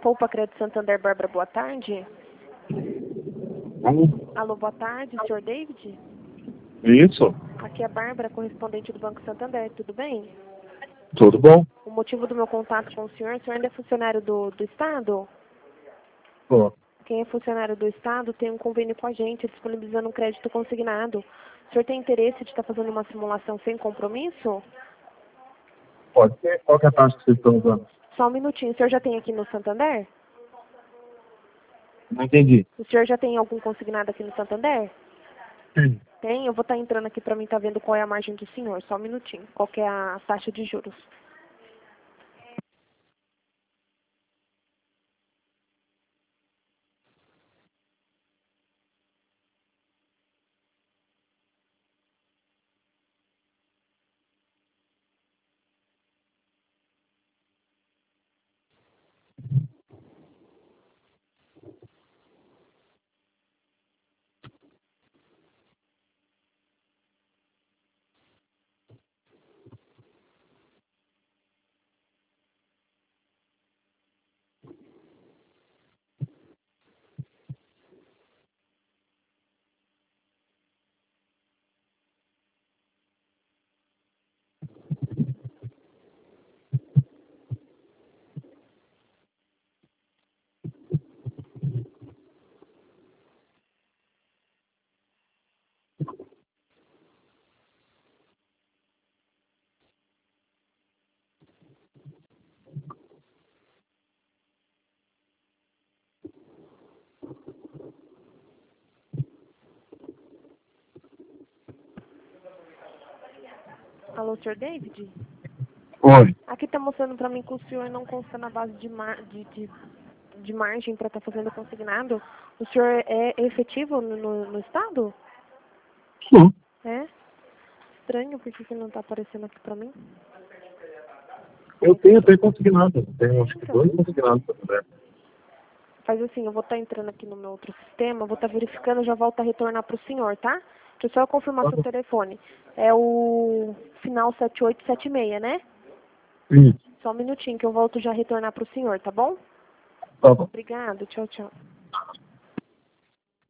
Poupa Crédito Santander, Bárbara, boa tarde. Alô, boa tarde, senhor David? Isso, Aqui é a Bárbara, correspondente do Banco Santander, tudo bem? tudo bom? O motivo do meu contato com o senhor ainda é funcionário do Estado? Pô, Quem é funcionário do Estado tem um convênio com a gente, disponibilizando um crédito consignado. O senhor tem interesse de estar fazendo uma simulação sem compromisso? pode ser. Qual que é a taxa que vocês estão usando? Só um minutinho, o senhor já tem aqui no Santander? Não entendi. O senhor já tem algum consignado aqui no Santander? Sim. Tem? Eu vou estar entrando aqui para mim estar vendo qual é a margem do senhor. Só um minutinho. Qual que é a taxa de juros? Alô, senhor David? Oi. Aqui está mostrando para mim que o senhor não consta na base de margem para estar fazendo consignado. O senhor é efetivo no Estado? Sim. É? Estranho, por que não está aparecendo aqui para mim? Eu tenho até consignado. Tenho acho que Então, 2 consignados para fazer. faz assim, eu vou estar entrando aqui no meu outro sistema, vou estar verificando, já volto a retornar para o senhor, tá? Deixa eu só confirmar seu telefone. É o final 7876, né? Isso. Só um minutinho que eu volto já a retornar para o senhor, tá bom? Tá bom. Obrigado, tchau, tchau.